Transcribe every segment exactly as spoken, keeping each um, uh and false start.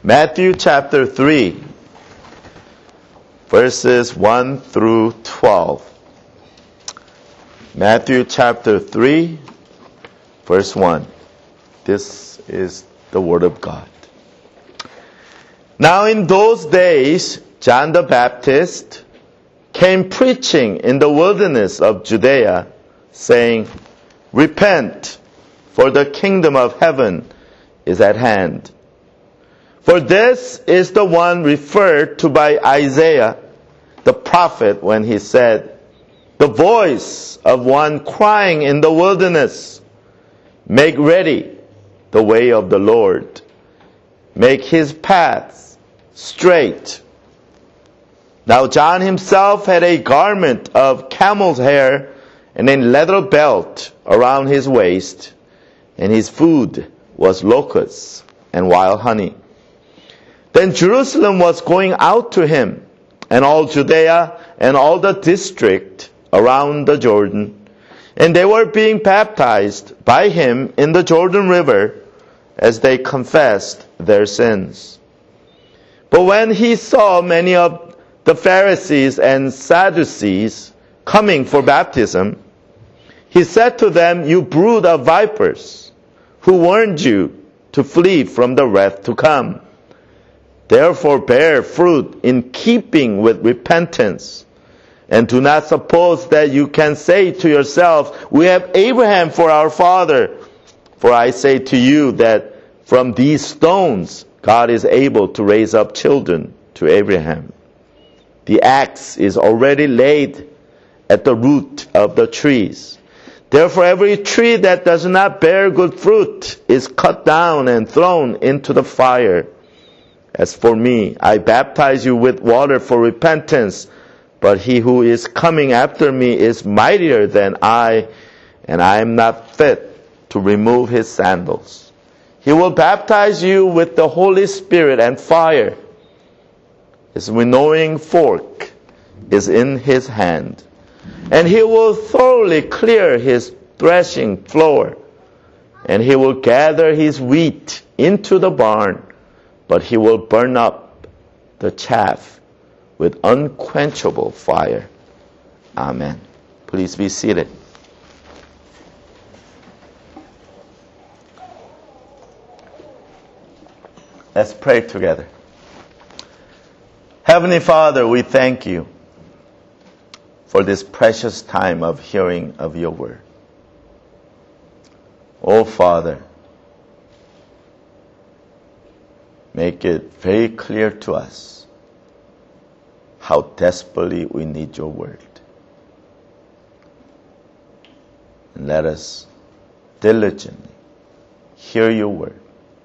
Matthew chapter three, verses one through twelve. Matthew chapter three, verse one. This is the Word of God. Now in those days, John the Baptist came preaching in the wilderness of Judea, saying, Repent, for the kingdom of heaven is at hand. For this is the one referred to by Isaiah, the prophet, when he said, The voice of one crying in the wilderness, Make ready the way of the Lord. Make his paths straight. Now John himself had a garment of camel's hair and a leather belt around his waist, and his food was locusts and wild honey. Then Jerusalem was going out to him, and all Judea and all the district around the Jordan, and they were being baptized by him in the Jordan River as they confessed their sins. But when he saw many of the Pharisees and Sadducees coming for baptism, he said to them, You brood of vipers, who warned you to flee from the wrath to come? Therefore bear fruit in keeping with repentance, and do not suppose that you can say to yourself, We have Abraham for our father. For I say to you that from these stones God is able to raise up children to Abraham. The axe is already laid at the root of the trees. Therefore every tree that does not bear good fruit is cut down and thrown into the fire. As for me, I baptize you with water for repentance, but he who is coming after me is mightier than I, and I am not fit to remove his sandals. He will baptize you with the Holy Spirit and fire. His winnowing fork is in his hand, and he will thoroughly clear his threshing floor, and he will gather his wheat into the barn, but he will burn up the chaff with unquenchable fire. Amen. Please be seated. Let's pray together. Heavenly Father, we thank you for this precious time of hearing of your word. Oh Father, make it very clear to us how desperately we need your word. And let us diligently hear your word.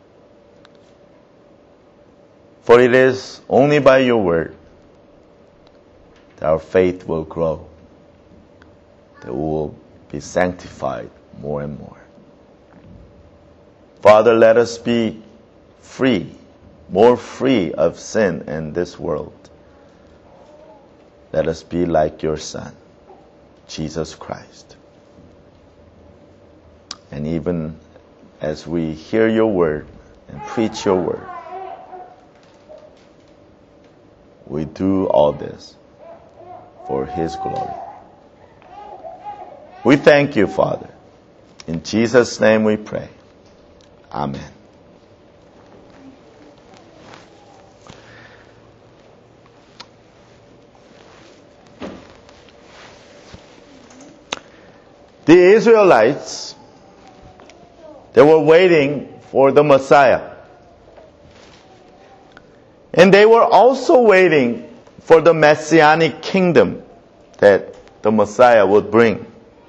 For it is only by your word that our faith will grow, that we will be sanctified more and more. Father, let us be free, more free of sin in this world. Let us be like your Son, Jesus Christ. And even as we hear your word and preach your word, we do all this for his glory. We thank you, Father. In Jesus' name we pray. Amen. The Israelites, they were waiting for the Messiah. And they were also waiting for the Messianic kingdom that the Messiah would bring.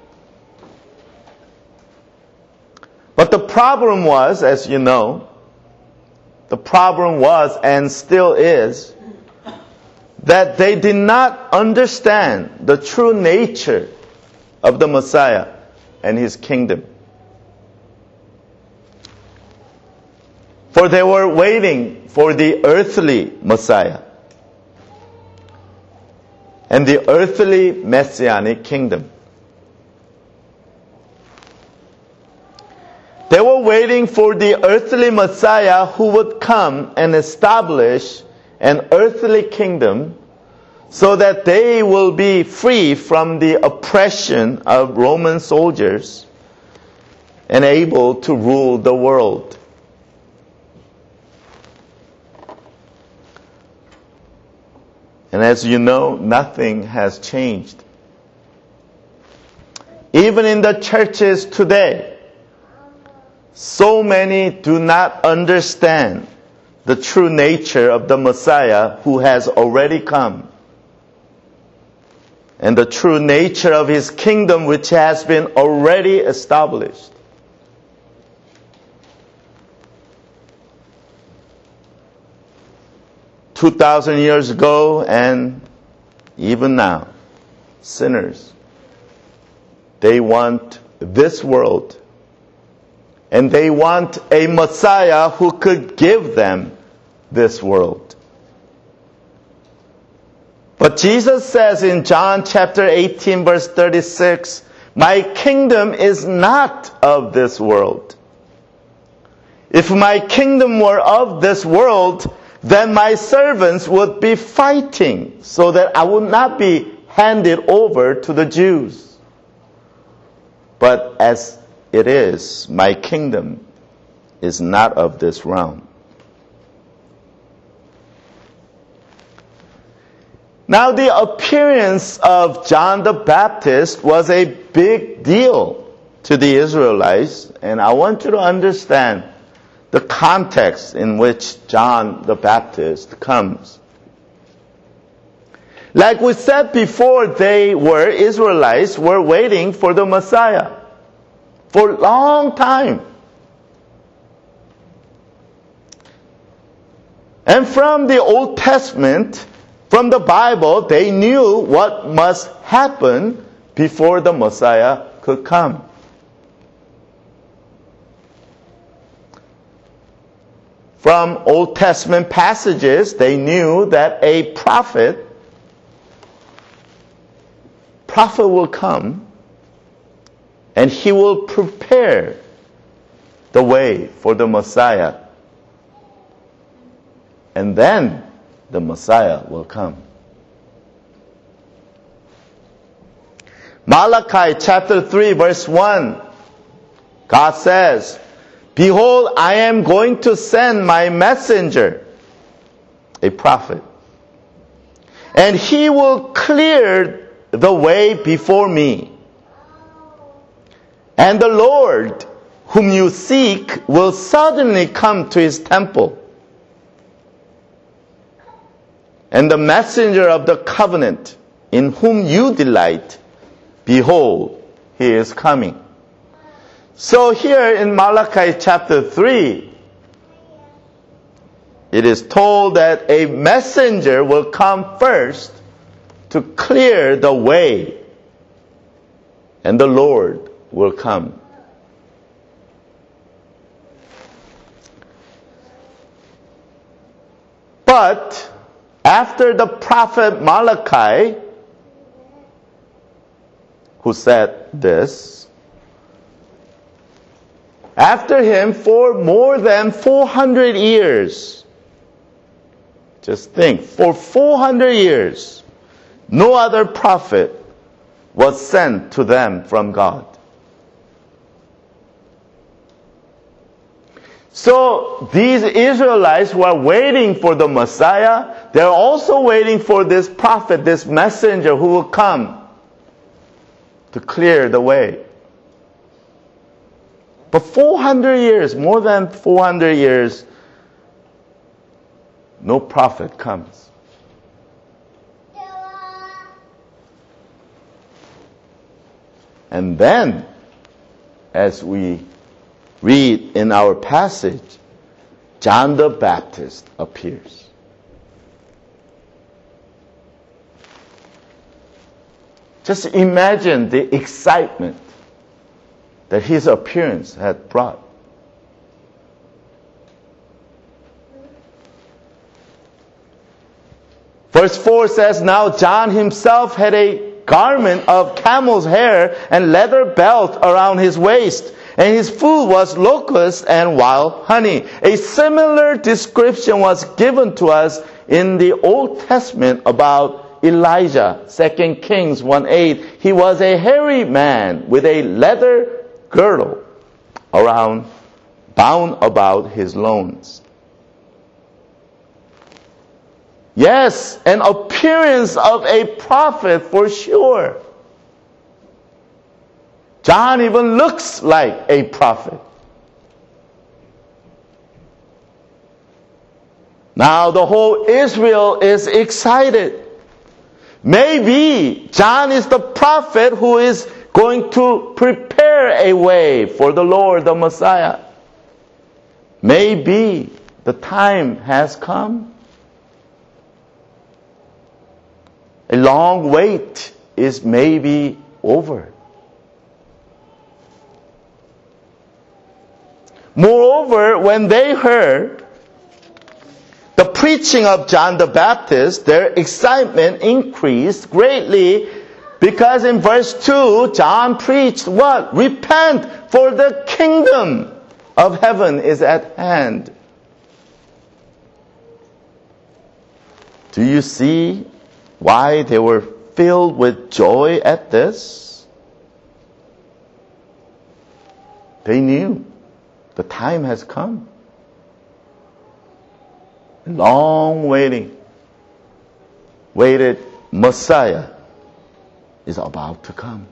But the problem was, as you know, the problem was and still is, that they did not understand the true nature of the Messiah and his kingdom. For they were waiting for the earthly Messiah and the earthly Messianic kingdom. They were waiting for the earthly Messiah who would come and establish an earthly kingdom so that they will be free from the oppression of Roman soldiers and able to rule the world. And as you know, nothing has changed. Even in the churches today, so many do not understand the true nature of the Messiah who has already come, and the true nature of His kingdom which has been already established. Two thousand years ago and even now, sinners, they want this world. And they want a Messiah who could give them this world. But Jesus says in John chapter eighteen verse thirty-six, "My kingdom is not of this world. If my kingdom were of this world, then my servants would be fighting so that I would not be handed over to the Jews. But as it is, my kingdom is not of this realm." Now, the appearance of John the Baptist was a big deal to the Israelites, and I want you to understand the context in which John the Baptist comes. Like we said before, they were, Israelites were waiting for the Messiah for a long time. And from the Old Testament, from the Bible, they knew what must happen before the Messiah could come. From Old Testament passages, they knew that a prophet, prophet will come and he will prepare the way for the Messiah. And then the Messiah will come. Malachi chapter three verse one, God says, "Behold, I am going to send my messenger," a prophet, "and he will clear the way before me. And the Lord whom you seek will suddenly come to his temple. And the messenger of the covenant in whom you delight, behold, he is coming." So here in Malachi chapter three, it is told that a messenger will come first to clear the way, and the Lord will come. But after the prophet Malachi, who said this, after him for more than four hundred years, just think, for four hundred years, no other prophet was sent to them from God. So these Israelites who are waiting for the Messiah, they're also waiting for this prophet, this messenger who will come to clear the way. But four hundred years, more than four hundred years, no prophet comes. And then, as we read in our passage, John the Baptist appears. Just imagine the excitement that his appearance had brought. Verse four says, "Now John himself had a garment of camel's hair and leather belt around his waist, and his food was locusts and wild honey. A similar description was given to us in the Old Testament about Elijah, Second Kings one eight. He was a hairy man with a leather girdle around, bound about his loins. Yes, an appearance of a prophet for sure. John even looks like a prophet. Now the whole Israel is excited. Maybe John is the prophet who is going to prepare a way for the Lord, the Messiah. Maybe the time has come. A long wait is maybe over. Moreover, when they heard the preaching of John the Baptist, their excitement increased greatly, because in verse two, John preached what? Repent, for the kingdom of heaven is at hand. Do you see why they were filled with joy at this? They knew the time has come. Long waiting, waited Messiah is about to come.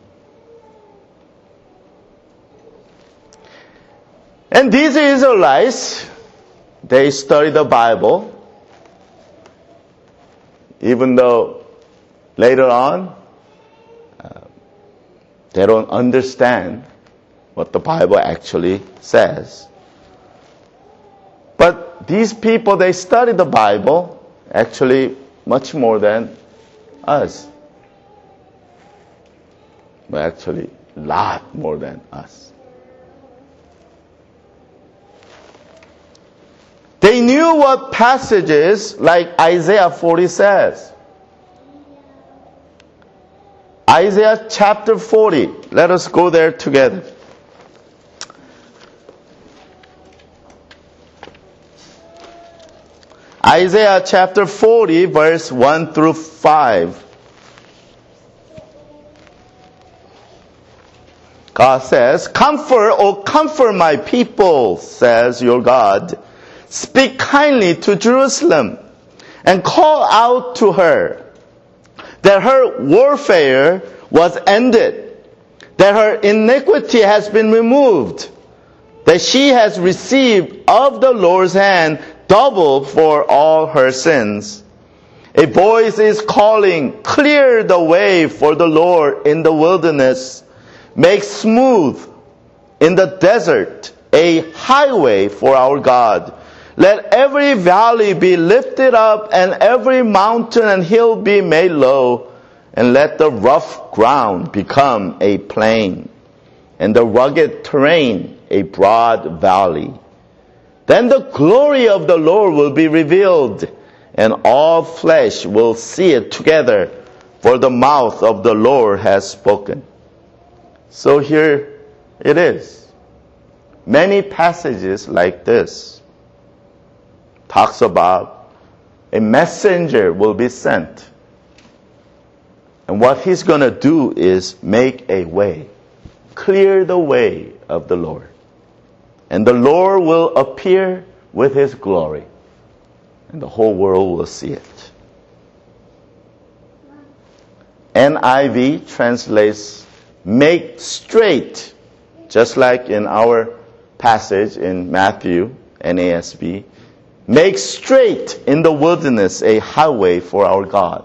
And these Israelites, they study the Bible, even though later on uh, they don't understand what the Bible actually says. But these people, they study the Bible actually much more than us. But actually, a lot more than us. They knew what passages like Isaiah forty says. Isaiah chapter forty. Let us go there together. Isaiah chapter forty, verse one through five. God says, "Comfort, O comfort my people, says your God. Speak kindly to Jerusalem and call out to her that her warfare was ended, that her iniquity has been removed, that she has received of the Lord's hand double for all her sins. A voice is calling, clear the way for the Lord in the wilderness. Make smooth in the desert a highway for our God. Let every valley be lifted up and every mountain and hill be made low. And let the rough ground become a plain and the rugged terrain a broad valley. Then the glory of the Lord will be revealed, and all flesh will see it together, for the mouth of the Lord has spoken." So here it is. Many passages like this talks about a messenger will be sent. And what he's going to do is make a way, clear the way of the Lord. And the Lord will appear with his glory, and the whole world will see it. N I V translates make straight, just like in our passage in Matthew, N A S B. Make straight in the wilderness a highway for our God.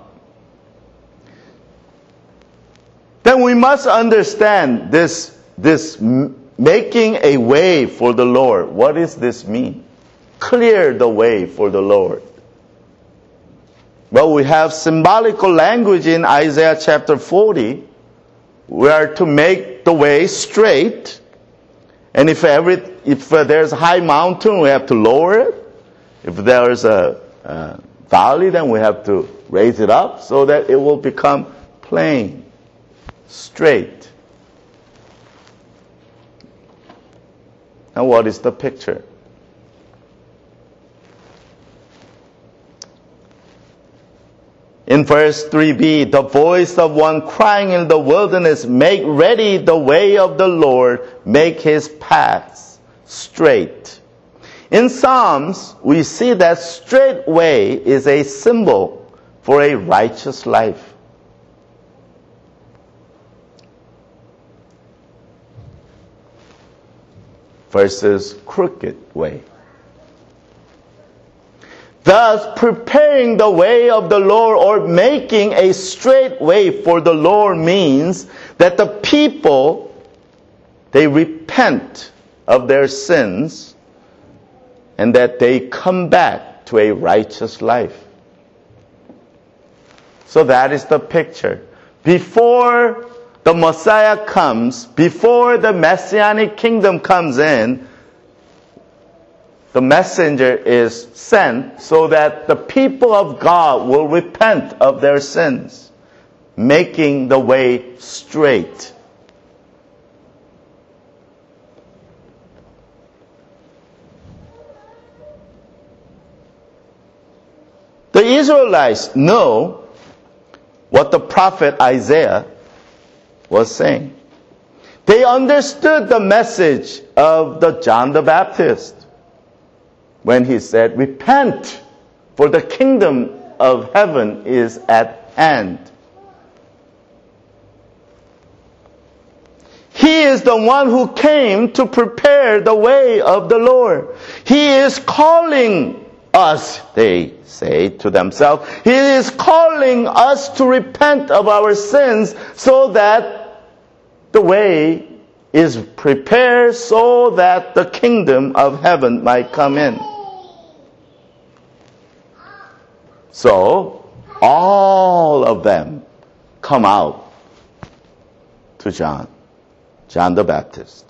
Then we must understand this, this making a way for the Lord. What does this mean? Clear the way for the Lord. Well, we have symbolical language in Isaiah chapter forty. We are to make the way straight. And if every, if there's a high mountain, we have to lower it. If there's a, a valley, then we have to raise it up so that it will become plain, straight. Now what is the picture? In verse three b, the voice of one crying in the wilderness, make ready the way of the Lord, make his paths straight. In Psalms, we see that straight way is a symbol for a righteous life. Versus crooked way. Thus, preparing the way of the Lord or making a straight way for the Lord means that the people, they repent of their sins and that they come back to a righteous life. So that is the picture. Before the Messiah comes, before the Messianic kingdom comes in, the messenger is sent so that the people of God will repent of their sins, making the way straight. The Israelites know what the prophet Isaiah was saying. They understood the message of the John the Baptist when he said, repent, for the kingdom of heaven is at hand. He is the one who came to prepare the way of the Lord. He is calling us, they say to themselves, He is calling us to repent of our sins so that the way is prepared so that the kingdom of heaven might come in. So, all of them come out to John, John the Baptist.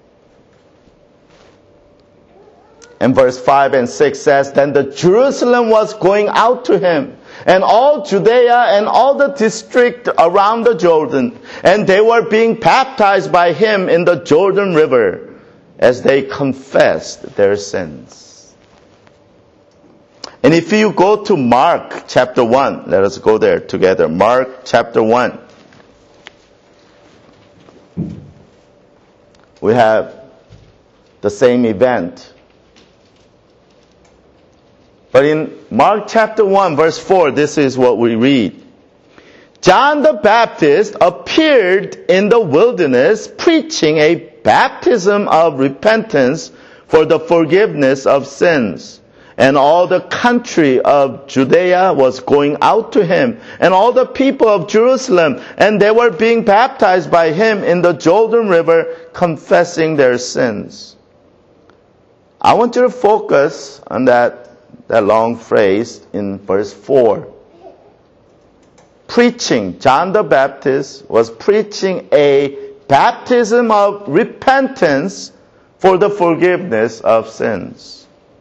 And verse five and six says, then the Jerusalem was going out to him, and all Judea and all the district around the Jordan, and they were being baptized by him in the Jordan River as they confessed their sins. And if you go to Mark chapter one, let us go there together. Mark chapter one. We have the same event. But in Mark chapter one, verse four, this is what we read. John the Baptist appeared in the wilderness preaching a baptism of repentance for the forgiveness of sins. And all the country of Judea was going out to him, and all the people of Jerusalem, and they were being baptized by him in the Jordan River, confessing their sins. I want you to focus on that, that long phrase in verse four. Preaching, John the Baptist was preaching a baptism of repentance for the forgiveness of sins.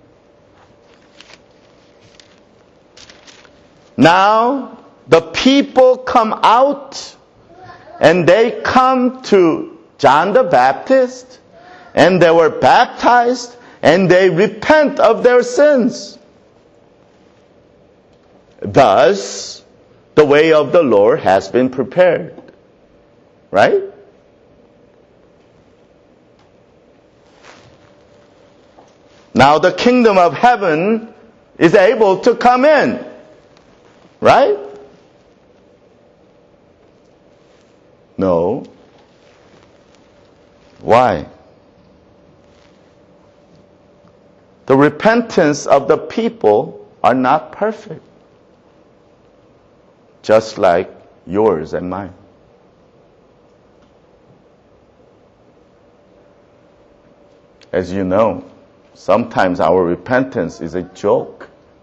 Now, the people come out and they come to John the Baptist and they were baptized and they repent of their sins. Thus, the way of the Lord has been prepared. Right? Now the kingdom of heaven is able to come in. Right? No. Why? The repentance of the people are not perfect. Just like yours and mine. As you know, sometimes our repentance is a joke.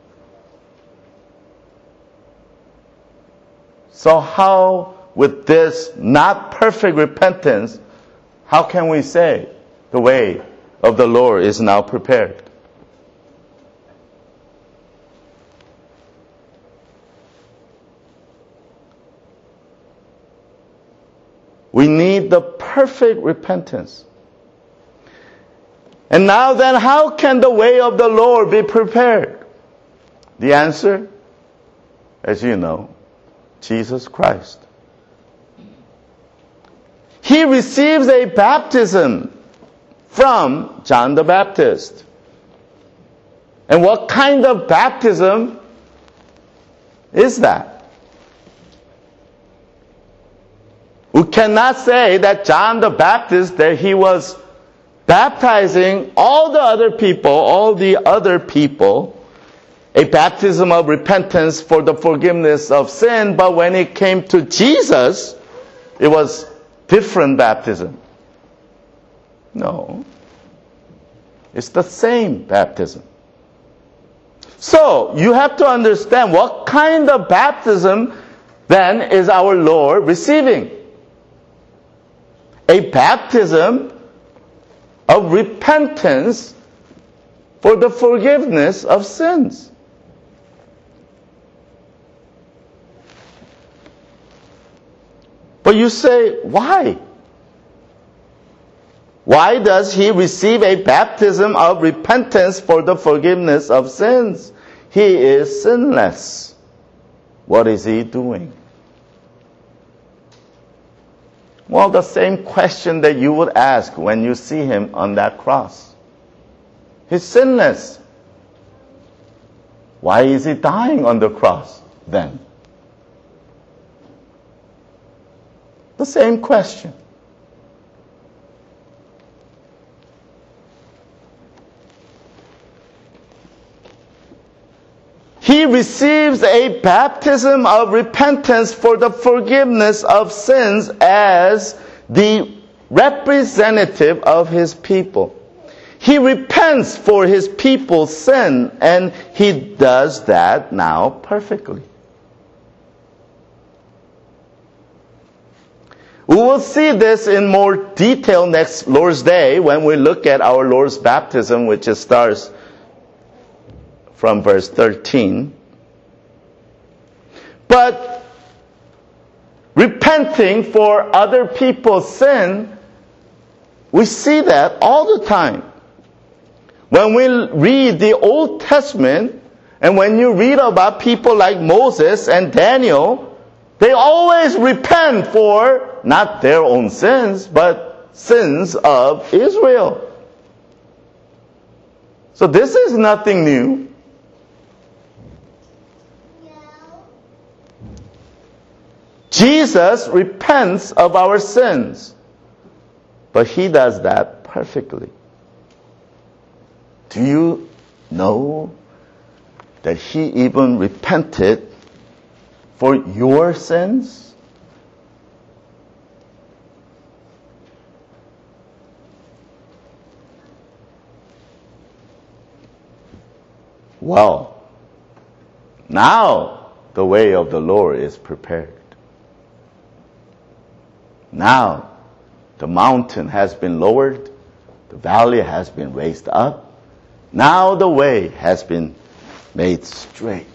So how, with this not perfect repentance, how can we say the way of the Lord is now prepared? We need the perfect repentance. And now then, how can the way of the Lord be prepared? The answer, as you know, Jesus Christ. He receives a baptism from John the Baptist. And what kind of baptism is that? We cannot say that John the Baptist, that he was baptizing all the other people, all the other people, a baptism of repentance for the forgiveness of sin, but when it came to Jesus, it was different baptism. No. It's the same baptism. So, you have to understand what kind of baptism then is our Lord receiving. A baptism of repentance for the forgiveness of sins. But you say, why? Why does he receive a baptism of repentance for the forgiveness of sins? He is sinless. What is he doing? Well, the same question that you would ask when you see him on that cross. He's sinless. Why is he dying on the cross then? The same question. He receives a baptism of repentance for the forgiveness of sins as the representative of his people. He repents for his people's sin, and he does that now perfectly. We will see this in more detail next Lord's Day when we look at our Lord's baptism, which starts from verse thirteen. But repenting for other people's sin, we see that all the time. When we read the Old Testament, and when you read about people like Moses and Daniel, they always repent for not their own sins, but sins of Israel. So this is nothing new. Jesus repents of our sins, but he does that perfectly. Do you know that he even repented for your sins? Well, now the way of the Lord is prepared. Now the mountain has been lowered, the valley has been raised up. Now the way has been made straight.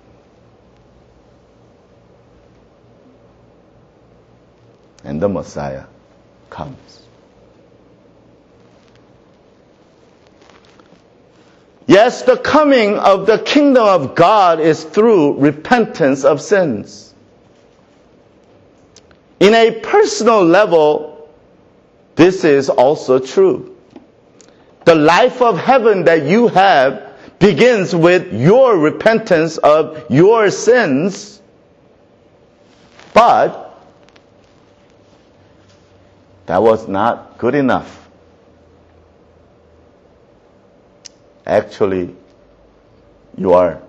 And the Messiah comes. Yes, the coming of the kingdom of God is through repentance of sins. In a personal level, this is also true. The life of heaven that you have begins with your repentance of your sins, but that was not good enough. Actually, you are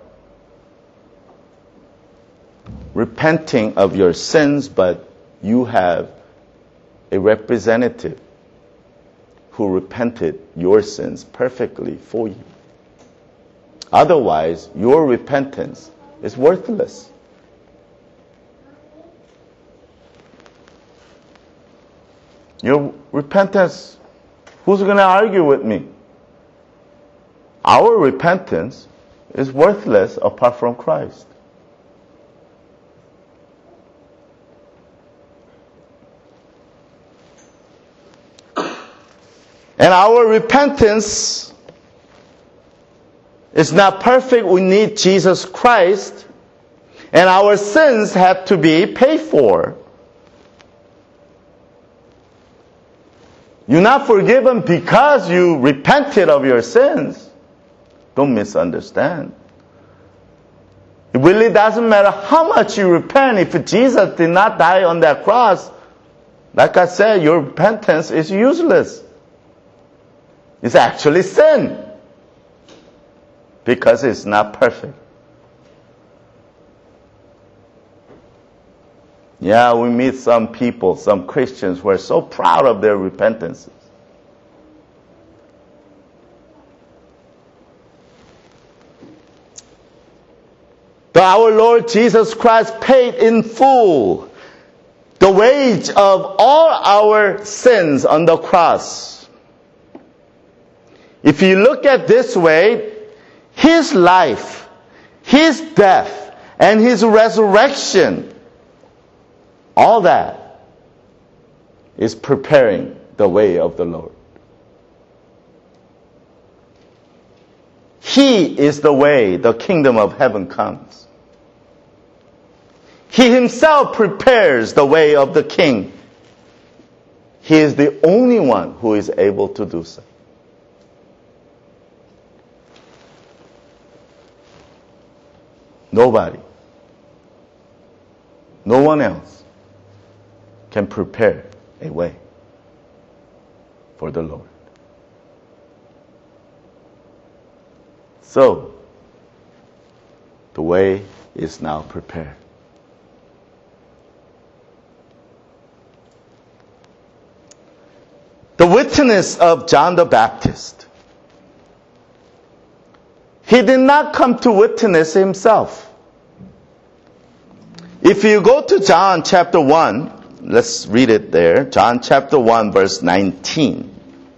repenting of your sins, but you have a representative who repented your sins perfectly for you. Otherwise, your repentance is worthless. Your repentance, who's going to argue with me? Our repentance is worthless apart from Christ. And our repentance is not perfect. We need Jesus Christ. And our sins have to be paid for. You're not forgiven because you repented of your sins. Don't misunderstand. It really doesn't matter how much you repent. If Jesus did not die on that cross, like I said, your repentance is useless. It's actually sin. Because it's not perfect. Yeah, we meet some people, some Christians who are so proud of their repentances. But our Lord Jesus Christ paid in full the wage of all our sins on the cross. If you look at this way, His life, His death, and His resurrection, all that is preparing the way of the Lord. He is the way the kingdom of heaven comes. He Himself prepares the way of the King. He is the only one who is able to do so. Nobody, no one else can prepare a way for the Lord. So, the way is now prepared. The witness of John the Baptist. He did not come to witness himself. If you go to John chapter one, let's read it there. John chapter one, verse nineteen.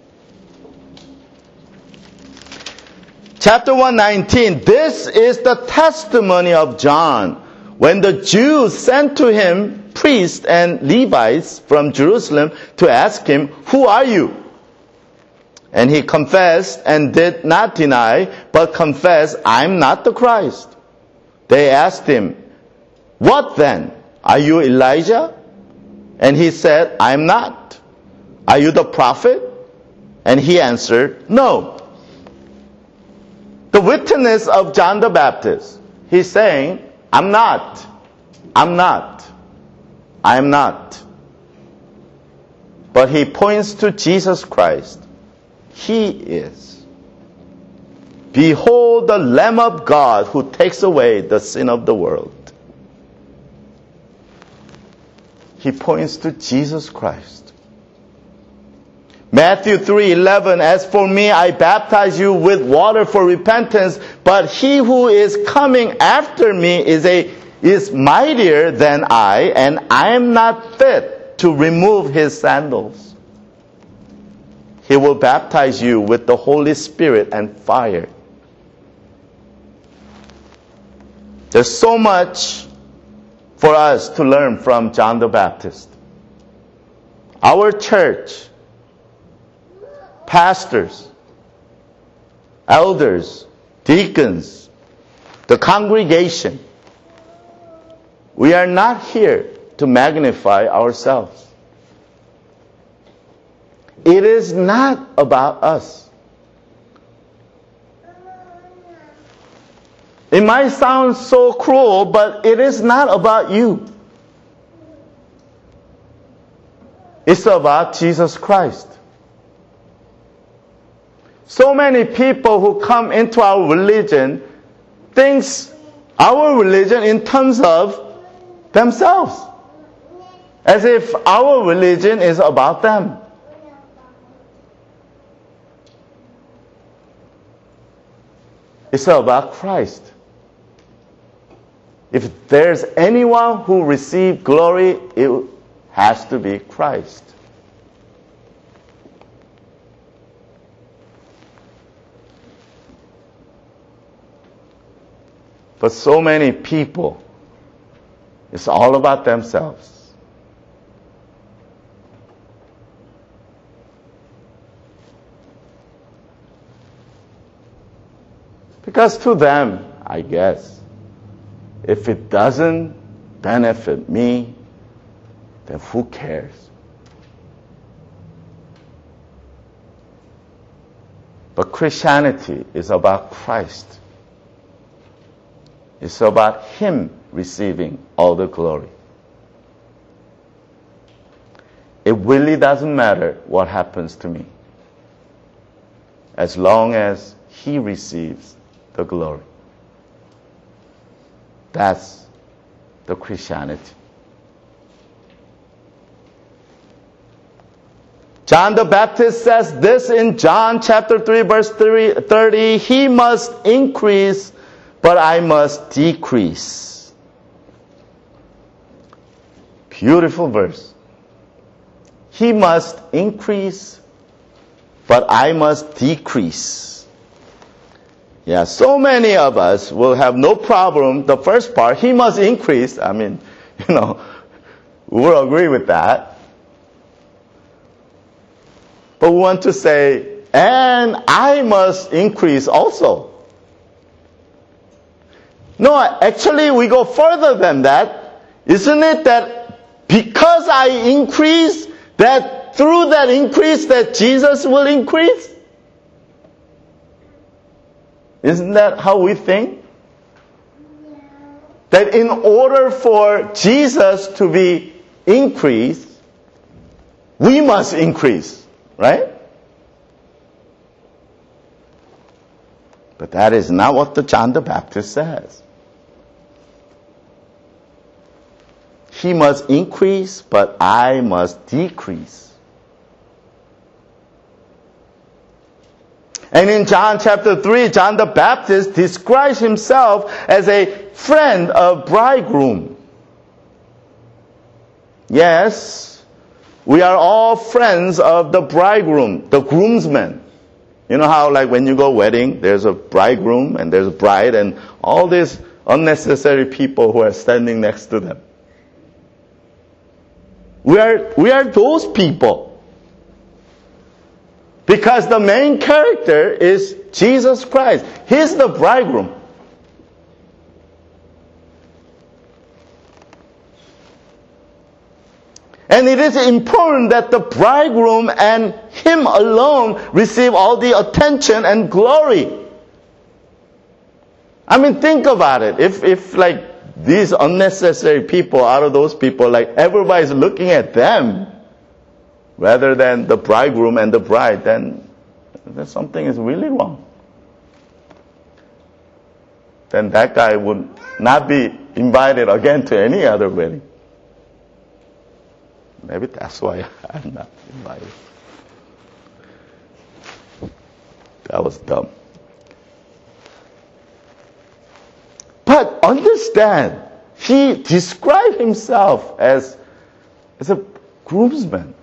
Chapter one, nineteen. This is the testimony of John when the Jews sent to him priests and Levites from Jerusalem to ask him, "Who are you?" And he confessed and did not deny, but confessed, "I'm not the Christ." They asked him, "What then? Are you Elijah?" And he said, "I'm not." "Are you the prophet?" And he answered, "No." The witness of John the Baptist, he's saying, I'm not. I'm not. I am not. But he points to Jesus Christ. He is. Behold the Lamb of God who takes away the sin of the world. He points to Jesus Christ. Matthew three eleven, as for me, I baptize you with water for repentance, but he who is coming after me is a is mightier than I, and I am not fit to remove his sandals. He will baptize you with the Holy Spirit and fire. There's so much for us to learn from John the Baptist. Our church, pastors, elders, deacons, the congregation, we are not here to magnify ourselves. It is not about us. It might sound so cruel, but it is not about you. It's about Jesus Christ. So many people who come into our religion thinks our religion in terms of themselves. As if our religion is about them. It's about Christ. If there's anyone who received glory, it has to be Christ. But so many people, it's all about themselves. Because to them, I guess, if it doesn't benefit me, then who cares? But Christianity is about Christ. It's about Him receiving all the glory. It really doesn't matter what happens to me, as long as He receives the glory. That's the Christianity. John the Baptist says this in John chapter three, verse thirty, He must increase, but I must decrease. Beautiful verse. He must increase, but I must decrease. Yeah, so many of us will have no problem. The first part, He must increase. I mean, you know, we'll agree with that. But we want to say, and I must increase also. No, actually we go further than that. Isn't it that because I increase, that through that increase that Jesus will increase? Isn't that how we think? That in order for Jesus to be increased, we must increase. Right? But that is not what the John the Baptist says. He must increase, but I must decrease. And in John chapter three, John the Baptist describes himself as a friend of bridegroom. Yes, we are all friends of the bridegroom, the groomsmen. You know how like when you go wedding, there's a bridegroom and there's a bride and all these unnecessary people who are standing next to them. We are, we are those people. Because the main character is Jesus Christ. He's the bridegroom. And it is important that the bridegroom and him alone receive all the attention and glory. I mean, think about it. If, if like these unnecessary people, out of those people, like everybody's looking at them rather than the bridegroom and the bride, then, then something is really wrong. Then that guy would not be invited again to any other wedding. Maybe that's why I'm not invited. That was dumb. But understand, he described himself as, as a groomsman.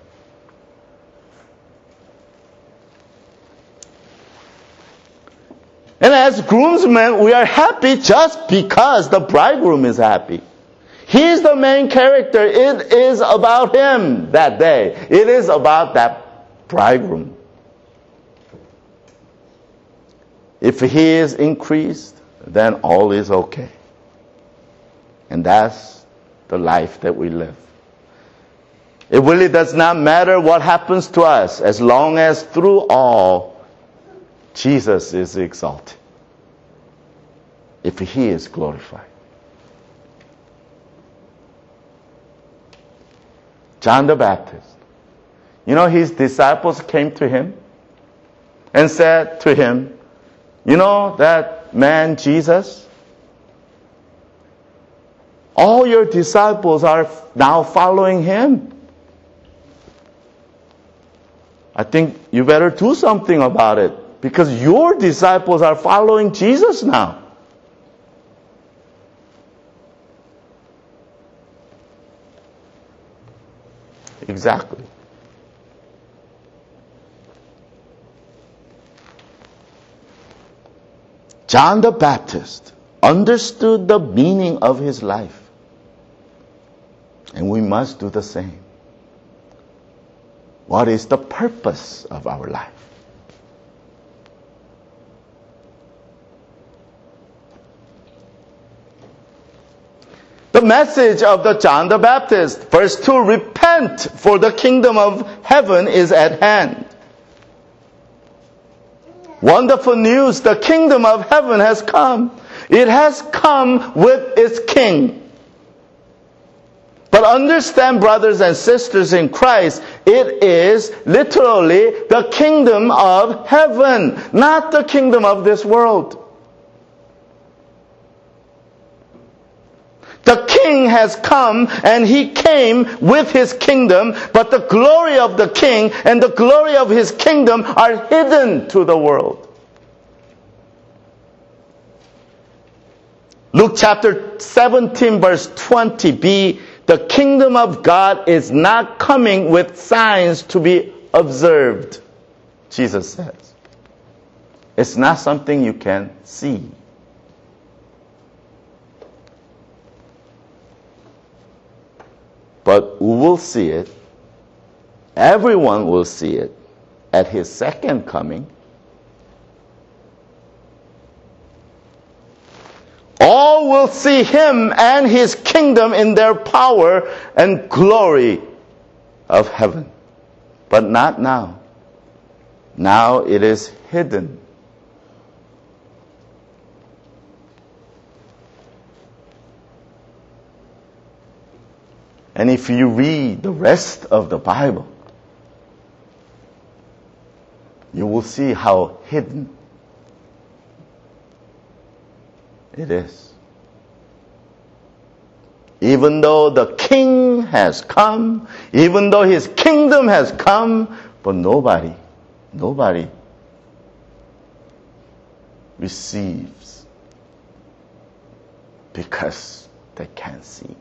And as groomsmen, we are happy just because the bridegroom is happy. He's the main character. It is about him that day. It is about that bridegroom. If he is increased, then all is okay. And that's the life that we live. It really does not matter what happens to us as long as through all, Jesus is exalted. If he is glorified. John the Baptist. You know, his disciples came to him and said to him, you know that man Jesus? All your disciples are now following him. I think you better do something about it because your disciples are following Jesus now. Exactly. John the Baptist understood the meaning of his life. And we must do the same. What is the purpose of our life? The message of the John the Baptist. Verse two, repent, for the kingdom of heaven is at hand. Wonderful news, the kingdom of heaven has come. It has come with its king. But understand, brothers and sisters in Christ, it is literally the kingdom of heaven, not the kingdom of this world. The king has come, and he came with his kingdom, but the glory of the king and the glory of his kingdom are hidden to the world. Luke chapter seventeen, verse twenty b, the kingdom of God is not coming with signs to be observed, Jesus says. It's not something you can see. But we will see it. Everyone will see it at his second coming. All will see him and his kingdom in their power and glory of heaven. But not now. Now it is hidden. And if you read the rest of the Bible, you will see how hidden it is. Even though the king has come, even though his kingdom has come, but nobody, nobody receives because they can't see.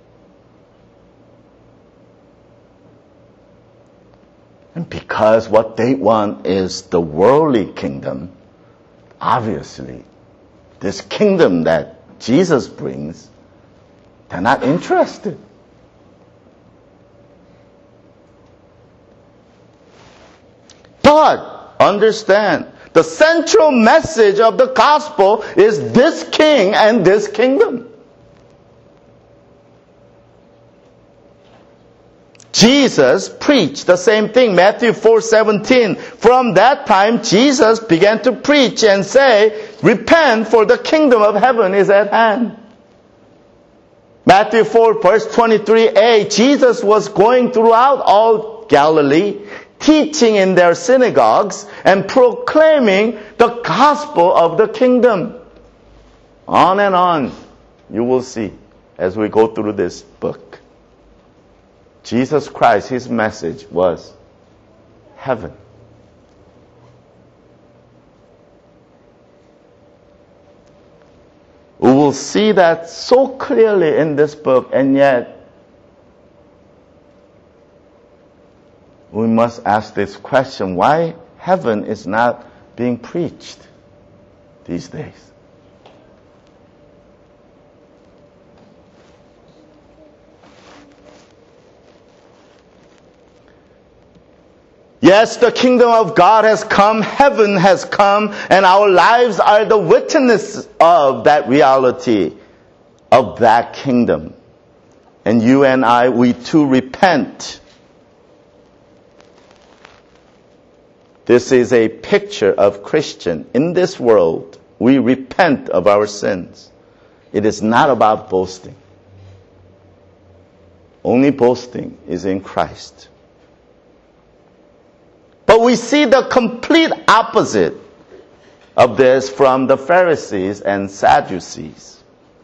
And because what they want is the worldly kingdom, obviously, this kingdom that Jesus brings, they're not interested. But understand, the central message of the gospel is this king and this kingdom. Jesus preached the same thing. Matthew four seventeen. From that time, Jesus began to preach and say, repent, for the kingdom of heaven is at hand. Matthew four verse twenty-three a, Jesus was going throughout all Galilee, teaching in their synagogues and proclaiming the gospel of the kingdom. On and on, you will see as we go through this book. Jesus Christ, his message was heaven. We will see that so clearly in this book, and yet we must ask this question: why heaven is not being preached these days? Yes, the kingdom of God has come, heaven has come, and our lives are the witness of that reality, of that kingdom. And you and I, we too repent. This is a picture of Christian. In this world, we repent of our sins. It is not about boasting. Only boasting is in Christ. But we see the complete opposite of this from the Pharisees and Sadducees.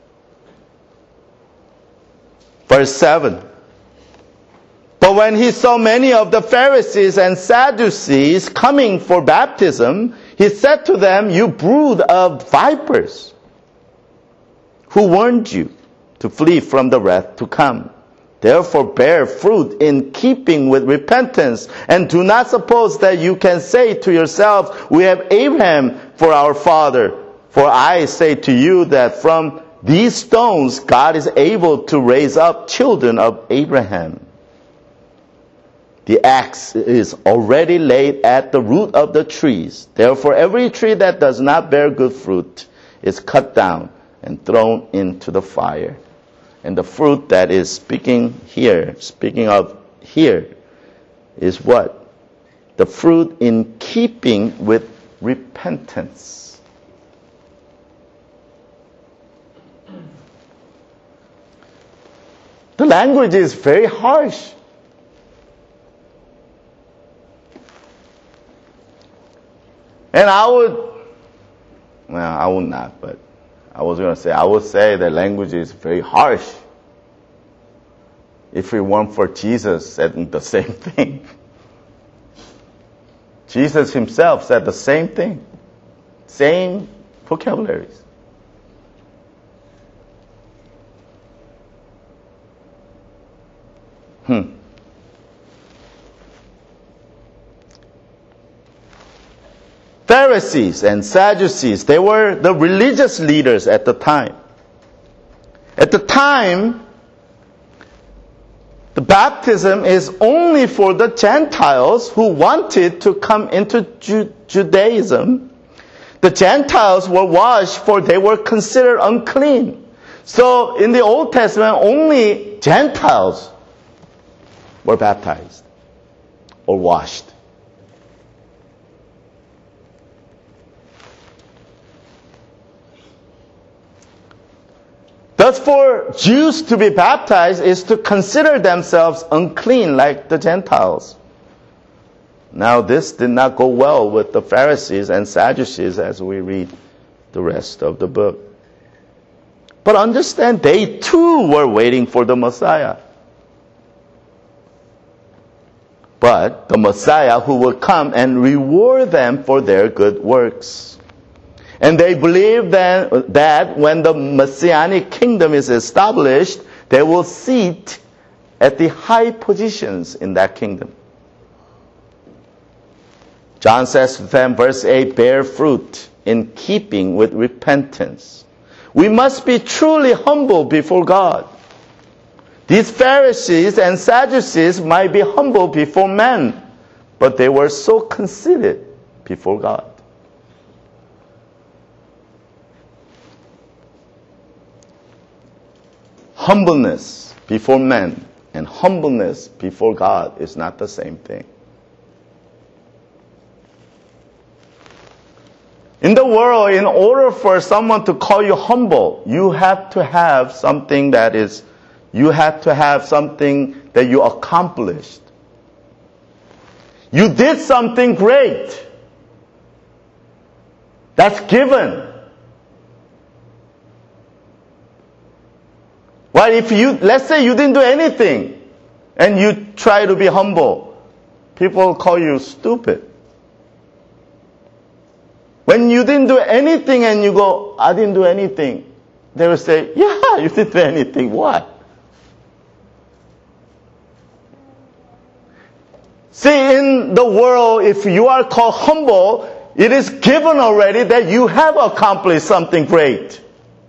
Verse seven. But when he saw many of the Pharisees and Sadducees coming for baptism, he said to them, you brood of vipers, who warned you to flee from the wrath to come? Therefore bear fruit in keeping with repentance, and do not suppose that you can say to yourselves, we have Abraham for our father. For I say to you that from these stones God is able to raise up children of Abraham. The axe is already laid at the root of the trees. Therefore every tree that does not bear good fruit is cut down and thrown into the fire. And the fruit that is speaking here, speaking of here, is what? The fruit in keeping with repentance. The language is very harsh. And I would, well, I would not, but I was going to say, I would say the language is very harsh. If it weren't for Jesus saying the same thing. Jesus himself said the same thing. Same vocabularies. Hmm. Pharisees and Sadducees, they were the religious leaders at the time. At the time, the baptism is only for the Gentiles who wanted to come into Ju- Judaism. The Gentiles were washed, for they were considered unclean. So in the Old Testament, only Gentiles were baptized or washed. Thus, for Jews to be baptized is to consider themselves unclean like the Gentiles. Now, this did not go well with the Pharisees and Sadducees as we read the rest of the book. But understand, they too were waiting for the Messiah. But the Messiah who will come and reward them for their good works. And they believe that, that when the Messianic kingdom is established, they will sit at the high positions in that kingdom. John says to them, verse eight, bear fruit in keeping with repentance. We must be truly humble before God. These Pharisees and Sadducees might be humble before men, but they were so conceited before God. Humbleness before men and humbleness before God is not the same thing. In the world, in order for someone to call you humble, you have to have something that is, you have to have something that you accomplished. You did something great. That's given. Well, if you, let's say you didn't do anything and you try to be humble, people call you stupid. When you didn't do anything and you go, I didn't do anything, they will say, yeah, you didn't do anything. What? See, in the world, if you are called humble, it is given already that you have accomplished something great.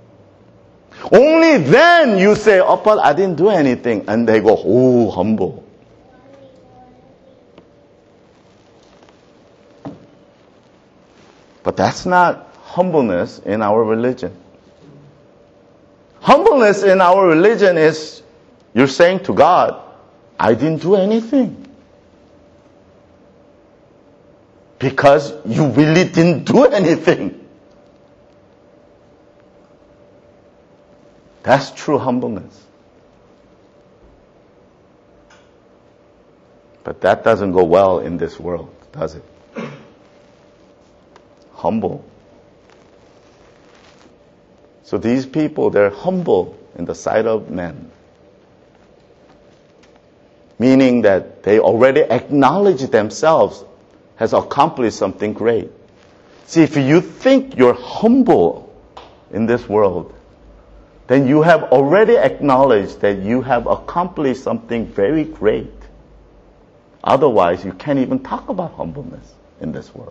Only then you say, oh, but I didn't do anything. And they go, oh, humble. But that's not humbleness in our religion. Humbleness in our religion is you're saying to God, I didn't do anything. Because you really didn't do anything. That's true humbleness. But that doesn't go well in this world, does it? Humble. So these people, they're humble in the sight of men. Meaning that they already acknowledge themselves as accomplished something great. See, if you think you're humble in this world, then you have already acknowledged that you have accomplished something very great. Otherwise, you can't even talk about humbleness in this world.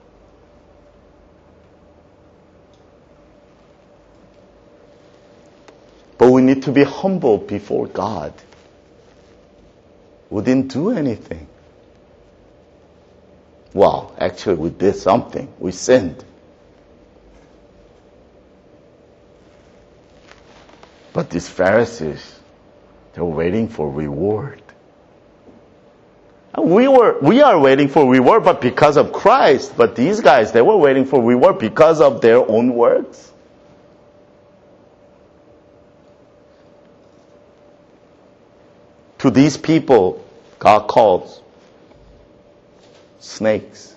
But we need to be humble before God. We didn't do anything. Well, actually, we did something. We sinned. But But these Pharisees, they were waiting for reward. And we were, we are waiting for reward, but because of Christ. But these guys, they were waiting for reward because of their own works. To these people, God calls snakes.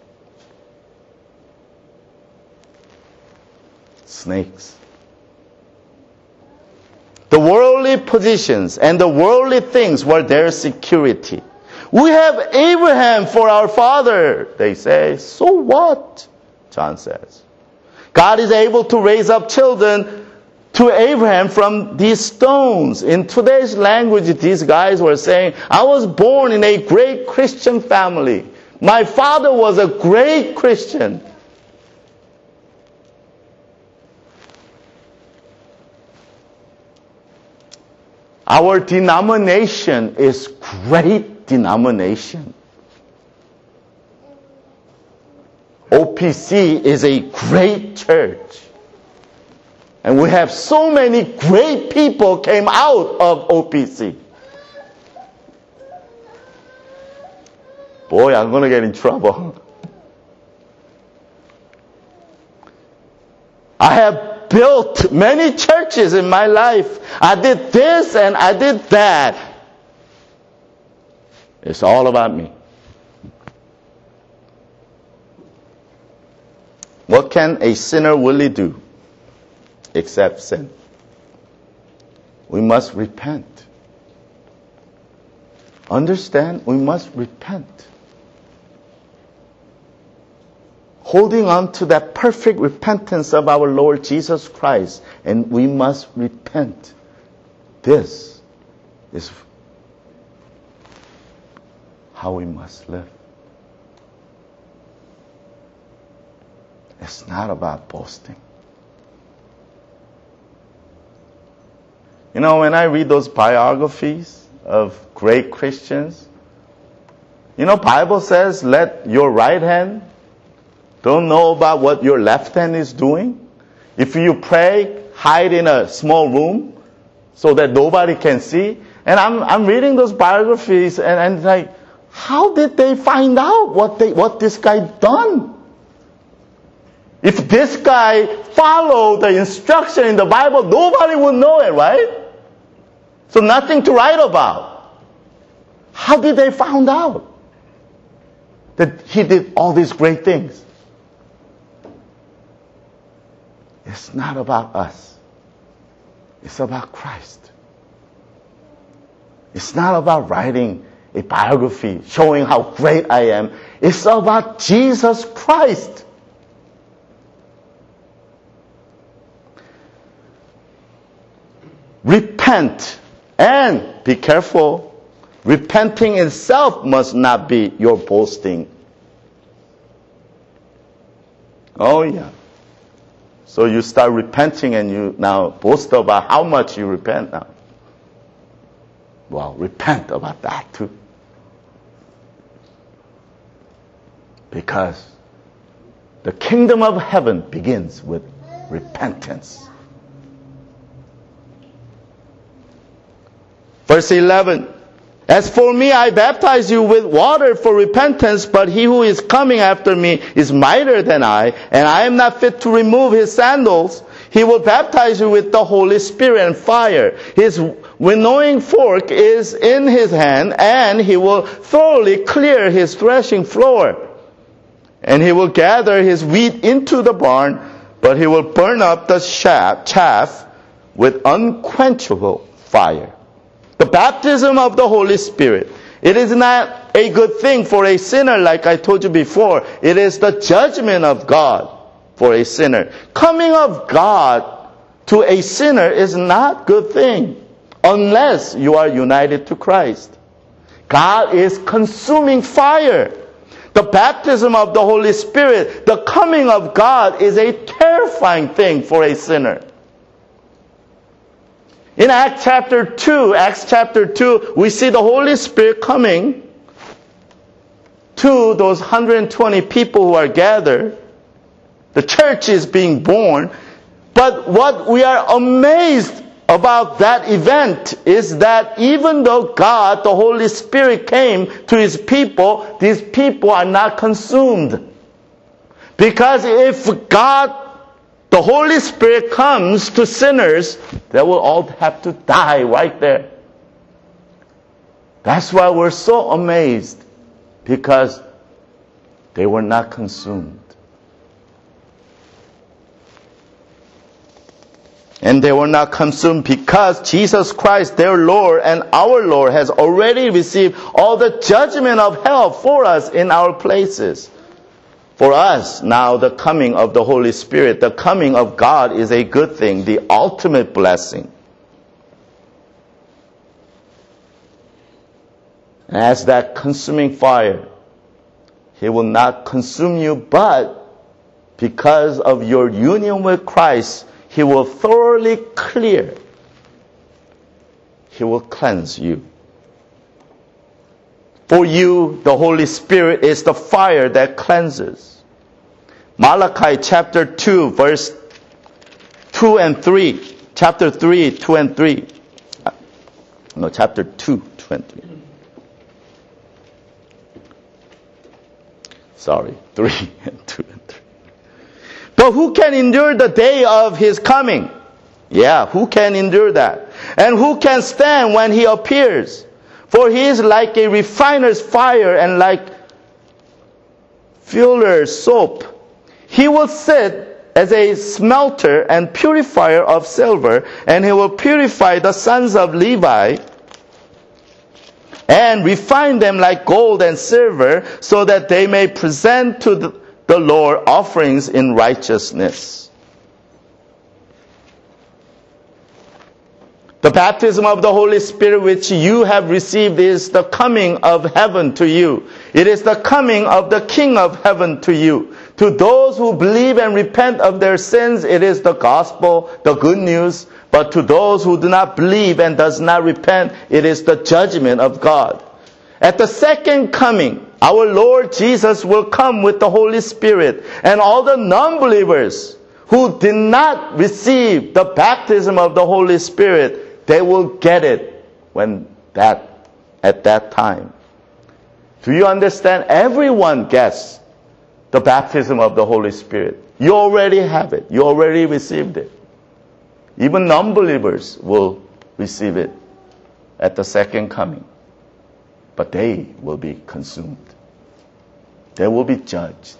Snakes. The worldly positions and the worldly things were their security. We have Abraham for our father, they say. So what? John says. God is able to raise up children to Abraham from these stones. In today's language, these guys were saying, I was born in a great Christian family. My father was a great Christian. Our denomination is great denomination. O P C is a great church. And we have so many great people came out of O P C. Boy, I'm going to get in trouble. I have built many churches in my life. I did this and I did that. It's all about me. What can a sinner really do except sin? We must repent. Understand? We must repent. Holding on to that perfect repentance of our Lord Jesus Christ, and we must repent. This is how we must live. It's not about boasting. You know, when I read those biographies of great Christians, you know, Bible says, let your right hand don't know about what your left hand is doing. If you pray, hide in a small room so that nobody can see. And I'm I'm reading those biographies and, and like, how did they find out what they what this guy done? If this guy followed the instruction in the Bible, nobody would know it, right? So nothing to write about. How did they find out that he did all these great things? It's not about us. It's about Christ. It's not about writing a biography showing how great I am. It's about Jesus Christ. Repent and be careful. Repenting itself must not be your boasting. Oh yeah. So you start repenting and you now boast about how much you repent now. Well, repent about that too. Because the kingdom of heaven begins with repentance. Verse eleven. As for me, I baptize you with water for repentance, but he who is coming after me is mightier than I, and I am not fit to remove his sandals. He will baptize you with the Holy Spirit and fire. His winnowing fork is in his hand, and he will thoroughly clear his threshing floor. And he will gather his wheat into the barn, but he will burn up the chaff with unquenchable fire. The baptism of the Holy Spirit. It is not a good thing for a sinner, like I told you before. It is the judgment of God for a sinner. Coming of God to a sinner is not a good thing unless you are united to Christ. God is consuming fire. The baptism of the Holy Spirit, the coming of God, is a terrifying thing for a sinner. In Acts chapter two, Acts chapter two, we see the Holy Spirit coming to those one hundred twenty people who are gathered. The church is being born. But what we are amazed about that event is that even though God, the Holy Spirit, came to His people, these people are not consumed. Because if God, the Holy Spirit, comes to sinners, they will all have to die right there. That's why we're so amazed, because they were not consumed. And they were not consumed because Jesus Christ, their Lord and our Lord, has already received all the judgment of hell for us in our places. For us, now the coming of the Holy Spirit, the coming of God is a good thing, the ultimate blessing. And as that consuming fire, He will not consume you, but because of your union with Christ, He will thoroughly clear. He will cleanse you. For you, the Holy Spirit is the fire that cleanses. Malachi chapter two, verse two and three. Chapter three, two and three. No, chapter two, two and three. Sorry, three and two and three. But who can endure the day of His coming? Yeah, who can endure that? And who can stand when He appears? For He is like a refiner's fire and like fuller's soap. He will sit as a smelter and purifier of silver, and He will purify the sons of Levi and refine them like gold and silver, so that they may present to the, the Lord offerings in righteousness. The baptism of the Holy Spirit which you have received is the coming of heaven to you. It is the coming of the King of heaven to you. To those who believe and repent of their sins, it is the gospel, the good news. But to those who do not believe and does not repent, it is the judgment of God. At the second coming, our Lord Jesus will come with the Holy Spirit, and all the non-believers who did not receive the baptism of the Holy Spirit, they will get it when that at that time. Do you understand? Everyone gets the baptism of the Holy Spirit. You already have it. You already received it. Even non-believers will receive it at the second coming. But they will be consumed. They will be judged.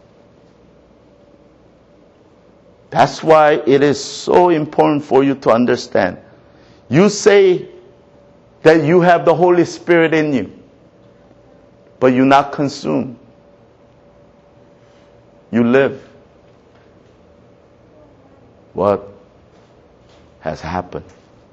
That's why it is so important for you to understand. You say that you have the Holy Spirit in you, but you're not consumed. You live. What has happened?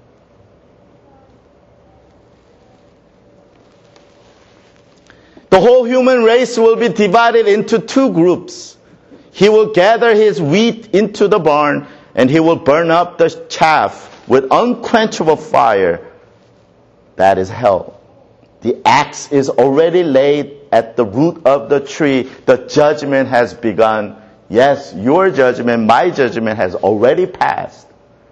The whole human race will be divided into two groups. He will gather his wheat into the barn, and he will burn up the chaff with unquenchable fire. That is hell. The axe is already laid at the root of the tree. The judgment has begun. Yes, your judgment, my judgment has already passed.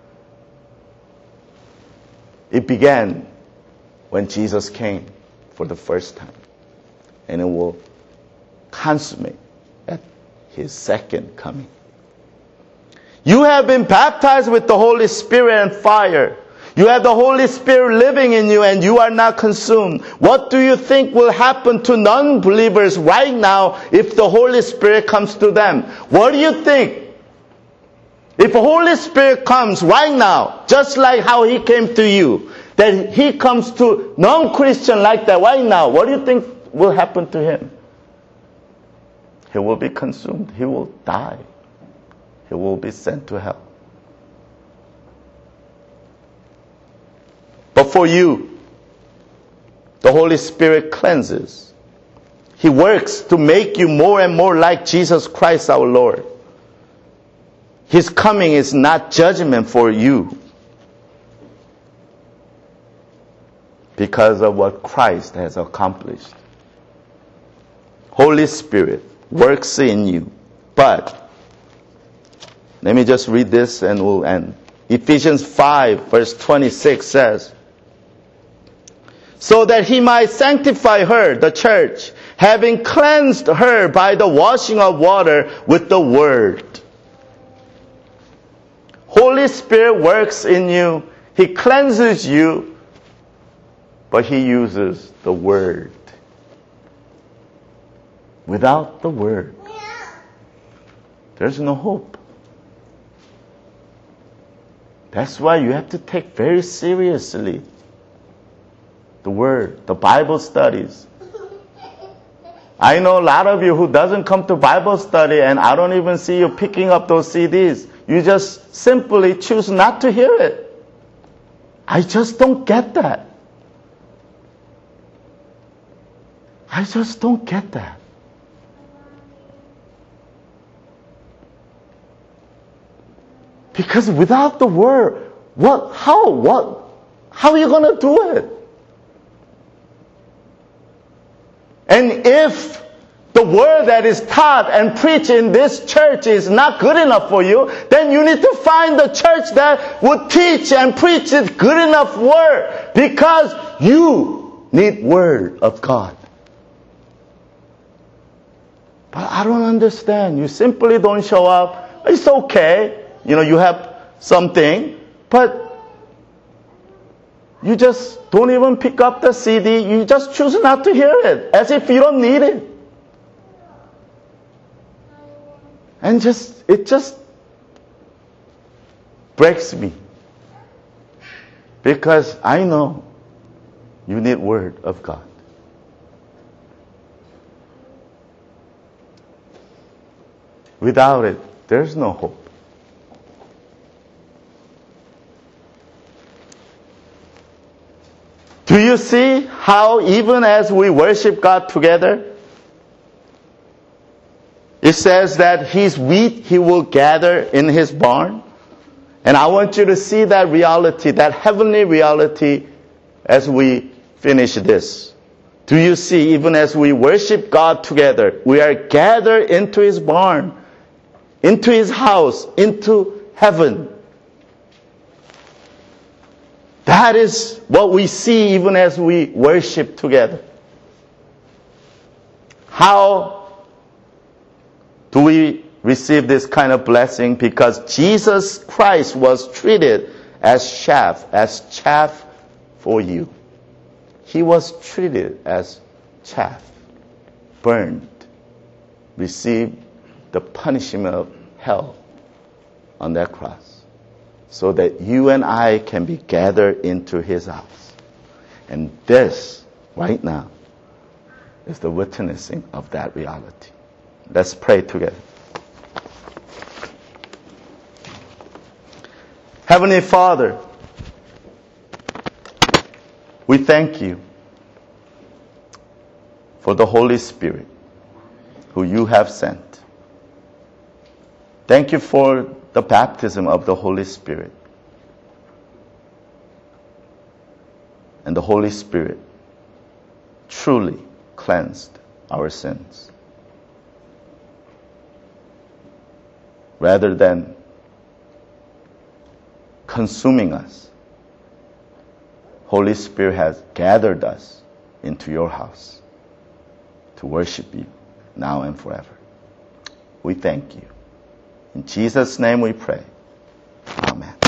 It began when Jesus came for the first time. And it will consummate at His second coming. You have been baptized with the Holy Spirit and fire. You have the Holy Spirit living in you, and you are not consumed. What do you think will happen to non-believers right now if the Holy Spirit comes to them? What do you think? If the Holy Spirit comes right now, just like how He came to you, that He comes to non-Christian like that right now, what do you think will happen to him? He will be consumed. He will die. He will be sent to hell. But for you, the Holy Spirit cleanses. He works to make you more and more like Jesus Christ our Lord. His coming is not judgment for you, because of what Christ has accomplished. Holy Spirit works in you. But, let me just read this and we'll end. Ephesians five verse twenty-six says, so that he might sanctify her, the church, having cleansed her by the washing of water with the word. Holy Spirit works in you. He cleanses you, but He uses the word. Without the word, there's no hope. That's why you have to take very seriously the word, the Bible studies. I know a lot of you who doesn't come to Bible study, and I don't even see you picking up those C Ds. You just simply choose not to hear it. I just don't get that. I just don't get that. Because without the word, what, how, what, how are you going to do it? And if the word that is taught and preached in this church is not good enough for you, then you need to find the church that would teach and preach this good enough word, because you need word of God. But I don't understand. You simply don't show up. It's okay. You know, you have something, but you just don't even pick up the C D. You just choose not to hear it, as if you don't need it. And just, it just breaks me. Because I know you need word of God. Without it, there's no hope. Do you see how even as we worship God together, it says that His wheat He will gather in His barn? And I want you to see that reality, that heavenly reality, as we finish this. Do you see, even as we worship God together, we are gathered into His barn, into His house, into heaven. That is what we see even as we worship together. How do we receive this kind of blessing? Because Jesus Christ was treated as chaff, as chaff for you. He was treated as chaff, burned, received the punishment of hell on that cross, so that you and I can be gathered into His house. And this, right now, is the witnessing of that reality. Let's pray together. Heavenly Father, we thank You for the Holy Spirit who You have sent. Thank You for the baptism of the Holy Spirit. And the Holy Spirit truly cleansed our sins. Rather than consuming us, Holy Spirit has gathered us into Your house to worship You now and forever. We thank You. In Jesus' name we pray. Amen.